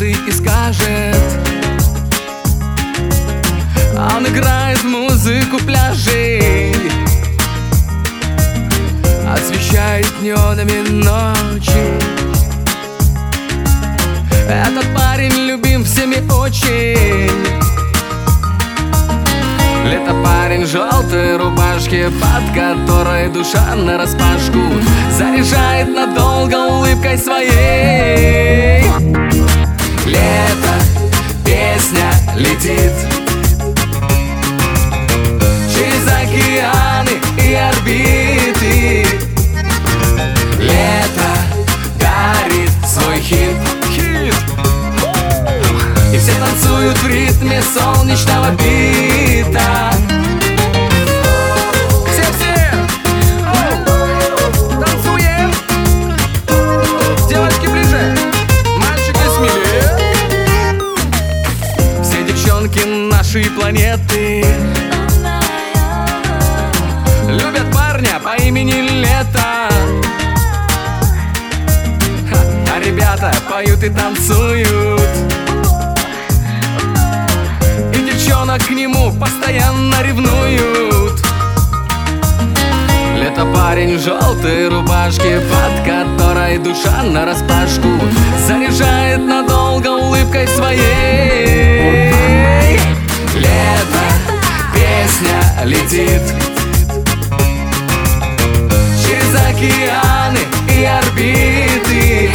звезды и скажет: он играет музыку пляжей, освещает неонами ночи. Этот парень любим всеми очень. Лето парень в желтой рубашке, под которой душа нараспашку, заряжает надолго улыбкой своей. Лето, песня летит через океаны и орбиты. Лето дарит свой хит, и все танцуют в ритме солнечного бита. Все-все танцуем. Девочки ближе, мальчики смелее. Все девчонки нашей планеты любят парня по имени Лето. А ребята поют и танцуют, к нему постоянно ревнуют. Лето парень в желтой рубашке, под которой душа нараспашку, заряжает надолго улыбкой своей. Лето, песня летит через океаны и орбиты.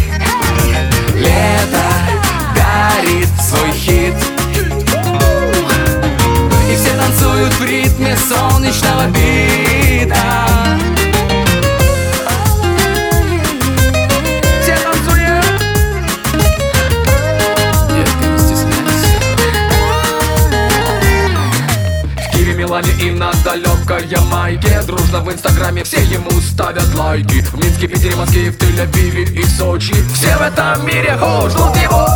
Лето дарит свой хит, танцуют в ритме солнечного бита. Все танцуют. Детка, не стесняйся. В Киеве, Милане и на далекой Ямайке дружно в инстаграме все ему ставят лайки. В Минске, Питере, Москве, в Тель-Авиве и в Сочи все в этом мире ждут его.